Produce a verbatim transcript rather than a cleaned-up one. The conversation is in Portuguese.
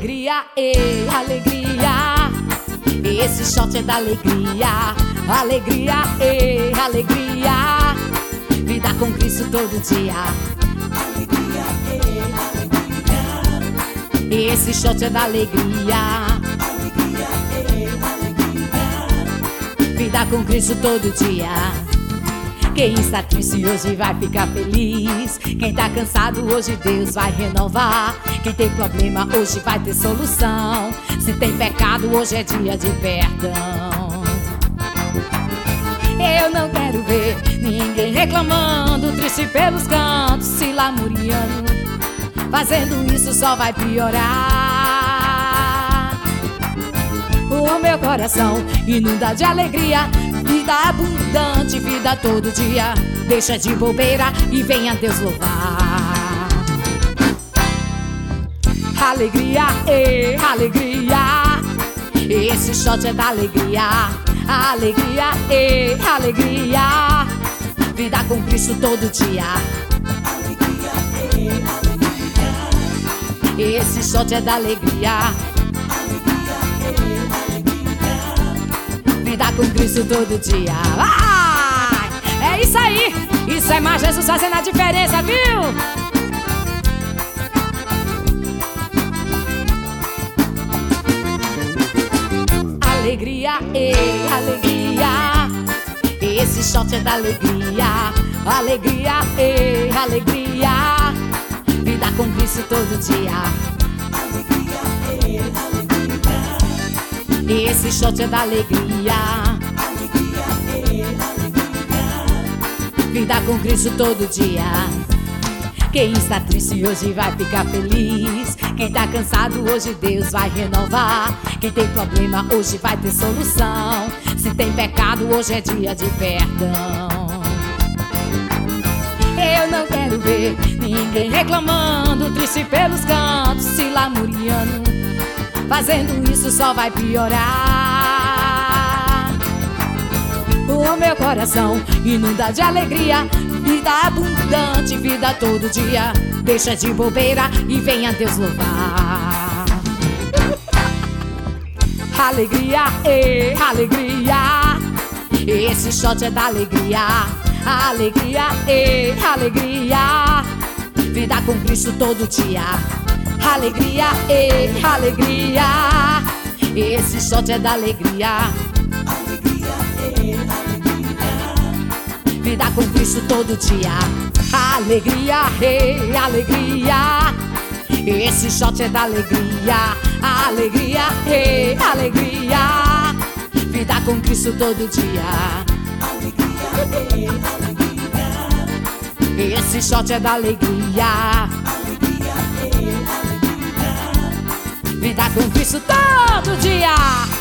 Alegria, e alegria. Esse shot é da alegria. Alegria, e alegria. Vida com Cristo todo dia. Alegria, e alegria. Esse shot é da alegria. Alegria, e alegria. Vida com Cristo todo dia. Quem está triste hoje vai ficar feliz. Quem tá cansado hoje Deus vai renovar. Quem tem problema hoje vai ter solução. Se tem pecado hoje é dia de perdão. Eu não quero ver ninguém reclamando, triste pelos cantos, se lamuriando. Fazendo isso só vai piorar. O meu coração inunda de alegria. Vida abundante, vida todo dia. Deixa de bobeira e venha Deus louvar. Alegria, e alegria. Esse shot é da alegria. Alegria, e alegria. Vida com Cristo todo dia. Alegria, e alegria. Esse shot é da alegria. Vida com Cristo todo dia. Vai! É isso aí! Isso é mais Jesus fazendo a diferença, viu? Alegria, e alegria. Esse shot é da alegria. Alegria, e alegria. Vida com Cristo todo dia. Alegria, e alegria. Esse shot é da alegria. Alegria, e alegria. Vida com Cristo todo dia. Quem está triste hoje vai ficar feliz. Quem tá cansado hoje Deus vai renovar. Quem tem problema hoje vai ter solução. Se tem pecado hoje é dia de perdão. Eu não quero ver ninguém reclamando, triste pelos cantos, se lamuriando. Fazendo isso só vai piorar. O meu coração inunda de alegria. Vida abundante, vida todo dia. Deixa de bobeira e venha Deus louvar. Alegria, e alegria. Esse shot é da alegria. Alegria, e alegria. Vida com Cristo todo dia. Alegria, e alegria. Esse shot é da alegria. Alegria, e alegria. Vida com Cristo todo dia. Alegria, e alegria. Esse shot é da alegria. Alegria, e alegria. Vida com Cristo todo dia. Alegria, e alegria. Esse shot é da alegria. Alegria, e alegria. Vida com Cristo todo dia.